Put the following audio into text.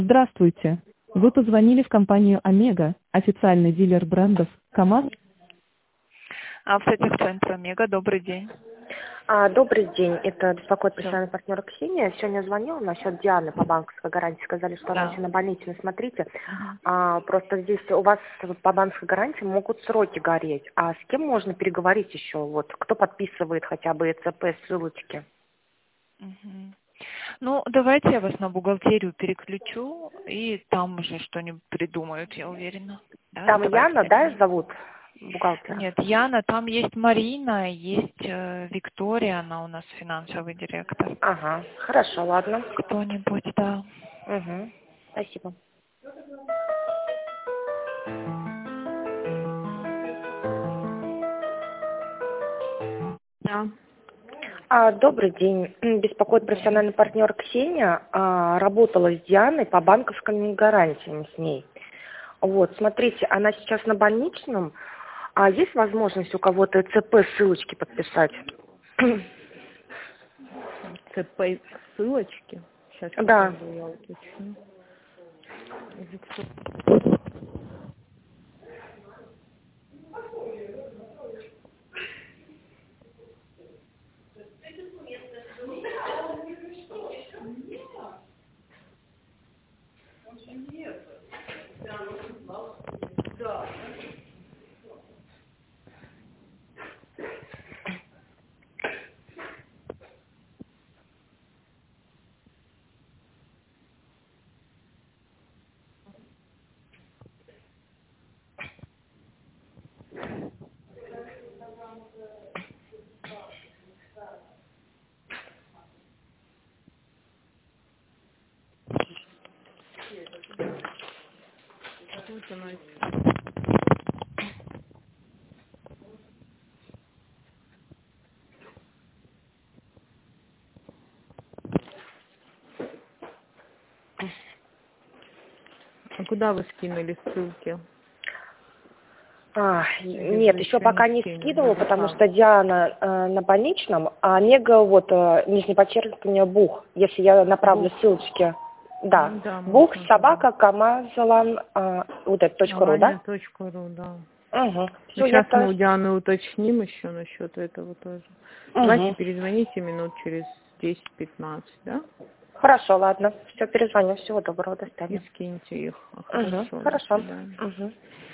Здравствуйте. Вы позвонили в компанию «Омега», официальный дилер брендов КамАЗ. Автотехцентр «Омега», добрый день. Добрый день, это беспокоит Всё. постоянный партнер Ксения. Сегодня звонила насчет Дианы по банковской гарантии. Сказали, что она Да. еще на больничной, смотрите. Мгм. Просто здесь у вас по банковской гарантии могут сроки гореть. А с кем можно переговорить еще? Вот кто подписывает хотя бы ЭЦП, ссылочки? Мгм. Ну, давайте я вас на бухгалтерию переключу, и там уже что-нибудь придумают, я уверена. Да, Там давайте Яна, да, тогда. зовут бухгалтера? Нет, Яна, там есть Марина, есть Виктория, она у нас финансовый директор. Ага, хорошо, ладно. Кто-нибудь, да. Угу. Спасибо. Да. Добрый день. Беспокоит профессиональный партнер Ксения. Работала с Дианой по банковским гарантиям с ней. Вот, смотрите, она сейчас на больничном. А есть возможность у кого-то ЭЦП ссылочки подписать? ЦП ссылочки. Сейчас Да. секунду, я уточню. Вот она. А куда вы скинули ссылки? Или Нет, вы еще еще пока не не скинули? скидывала, потому что Диана на больничном, а Омега, вот, нижнее подчеркивание, Бух. Если я направлю Бух. ссылочки. Да. Ну да, Бух, можно туда. собака, КамАЗлан, вот это, .ру, да? Алания.ру, да. Угу. Ну, Все, я сейчас мы то. у Дианы уточним еще насчет этого тоже. Давайте Угу. перезвоните минут через 10-15, да? Хорошо, ладно. Все, перезвоню. Всего доброго, до И свидания. скиньте их. Угу. Хорошо, до Хорошо. свидания. Угу.